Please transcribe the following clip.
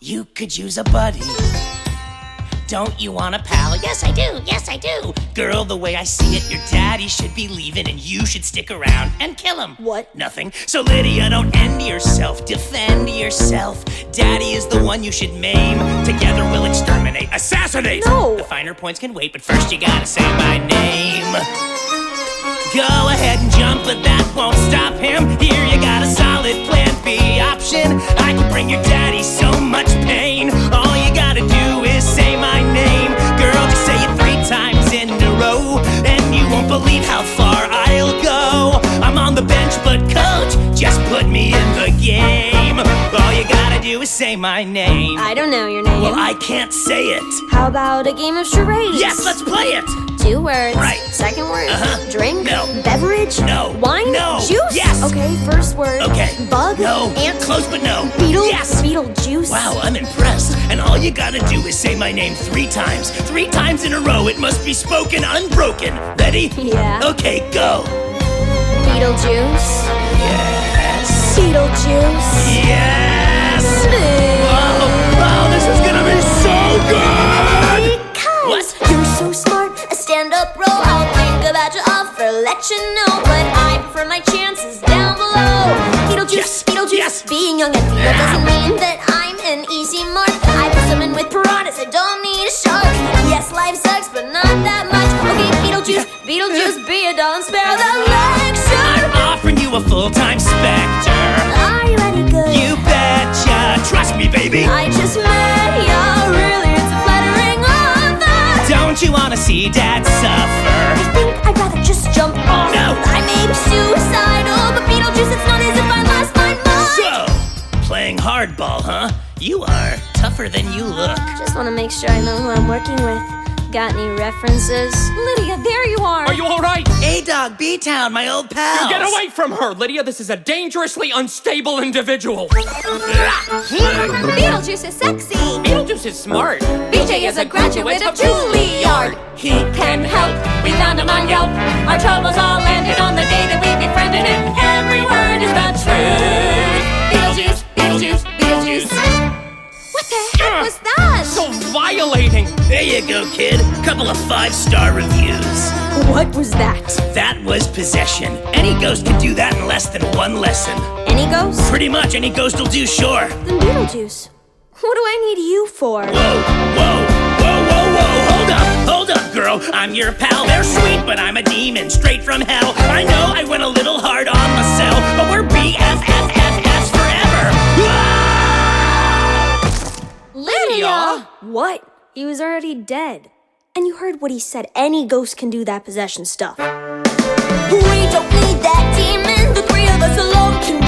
You could use a buddy. Don't you want a pal? Yes, I do. Yes, I do. Girl, the way I see it, your daddy should be leaving and you should stick around and kill him. What? Nothing. So Lydia, don't end yourself. Defend yourself. Daddy is the one you should maim. Together we'll exterminate. Assassinate! No! The finer points can wait, but first you gotta say my name. Go ahead and jump, but that won't stop him. Here you got a solid plan B option. I can bring your daddy so much pain. All you gotta do is say my name. Girl, just say it 3 times in a row, and you won't believe how far I'll go. I'm on the bench, but coach, just put me in the game. All you gotta do is say my name. I don't know your name. Well, I can't say it. How about a game of charades? Yes, let's play it. 2 words. Right. Second word. Drink. No. Beverage. No. Wine. No. Juice. Yes. Okay, first word. Okay. Bug. No. Ant. Close, but no. Beetle. Yes. Beetlejuice. Wow, I'm impressed. And all you gotta do is say my name 3 times. 3 times in a row. It must be spoken unbroken. Ready? Yeah. Okay, go. Beetlejuice. Yes. Beetlejuice. Yes. Oh, this is gonna be so good. Because What? you're so smart, a stand-up role. I'll think about your offer, let you know. But I prefer my chances down below. Beetlejuice, Yes. Beetlejuice. Yes. Being young and female doesn't mean that I'm an easy mark. I put someone with piranhas, I don't need a shark. Yes, life sucks, but not that much. Okay, Beetlejuice, Beetlejuice, be a doll and spare the lecture. I'm offering you a full-time Spectre. Are you any good? You betcha. Trust me, baby. I just met ya, really, it's a flattering offer. Don't you wanna see Dad suffer? I think I'd rather just jump off. No. I may be suicidal, but Beetlejuice, it's not as if I lost my mind. So, playing hardball, huh? You are tougher than you look. Just want to make sure I know who I'm working with. Got any references? Lydia, there you are. Are you all right? A-Dog, B-Town, my old pal. Get away from her, Lydia. This is a dangerously unstable individual. Beetlejuice is sexy. Beetlejuice is smart. BJ is a graduate of Juilliard. He can help. We found him on Yelp. Our troubles all ended on the day that we befriended him. Every word is the truth. Beetlejuice, Beetlejuice, Beetlejuice. What the heck was that? So violating. There you go, kid. Couple of 5-star reviews. What was that? That was possession. Any ghost can do that in less than 1 lesson. Any ghost? Pretty much any ghost will do, sure. Then Beetlejuice. What do I need you for? Whoa, whoa, whoa, whoa, whoa. Hold up, girl. I'm your pal. They're sweet, but I'm a demon straight from hell. I know I went a little hard on myself, but we're BFFFs forever. Lydia? What? He was already dead. And you heard what he said. Any ghost can do that possession stuff. We don't need that demon. The 3 of us alone can